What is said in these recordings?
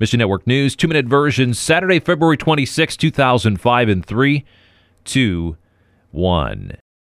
Mission Network News, 2-minute version, Saturday, February 26, 2005, in 3, 2, 1.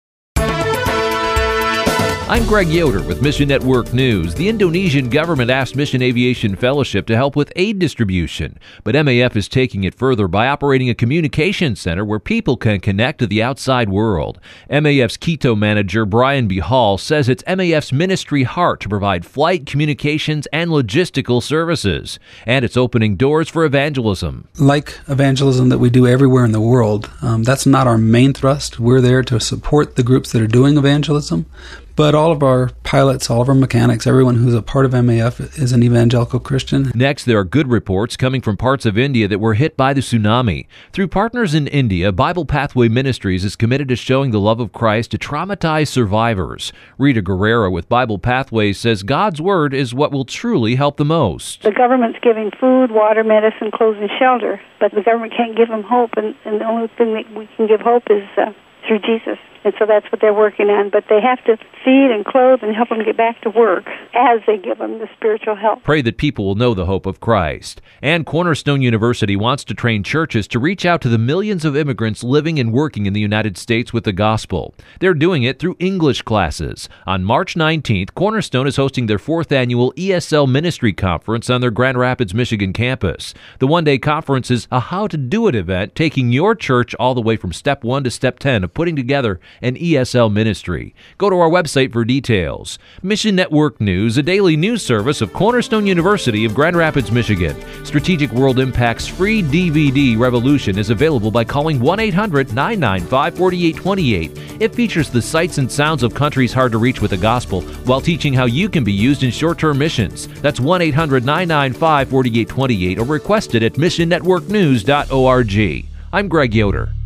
I'm Greg Yoder with Mission Network News. The Indonesian government asked Mission Aviation Fellowship to help with aid distribution, but MAF is taking it further by operating a communication center where people can connect to the outside world. MAF's Quito manager, Brian B. Hall, says it's MAF's ministry heart to provide flight, communications, and logistical services, and it's opening doors for evangelism. Like evangelism that we do everywhere in the world, that's not our main thrust. We're there to support the groups that are doing evangelism. But all of our pilots, all of our mechanics, everyone who's a part of MAF is an evangelical Christian. Next, there are good reports coming from parts of India that were hit by the tsunami. Through partners in India, Bible Pathway Ministries is committed to showing the love of Christ to traumatized survivors. Rita Guerrero with Bible Pathways says God's Word is what will truly help the most. The government's giving food, water, medicine, clothes, and shelter, but the government can't give them hope, and the only thing that we can give hope is through Jesus. And so that's what they're working on. But they have to feed and clothe and help them get back to work as they give them the spiritual help. Pray that people will know the hope of Christ. And Cornerstone University wants to train churches to reach out to the millions of immigrants living and working in the United States with the gospel. They're doing it through English classes. On March 19th, Cornerstone is hosting their 4th annual ESL Ministry Conference on their Grand Rapids, Michigan campus. The one-day conference is a How to Do It event, taking your church all the way from step 1 to step 10 of putting together an ESL ministry. Go to our website for details. Mission Network News, a daily news service of Cornerstone University of Grand Rapids, Michigan. Strategic World Impact's free DVD Revolution is available by calling 1-800-995-4828. It features the sights and sounds of countries hard to reach with the gospel while teaching how you can be used in short-term missions. That's 1-800-995-4828 or request it at missionnetworknews.org. I'm Greg Yoder.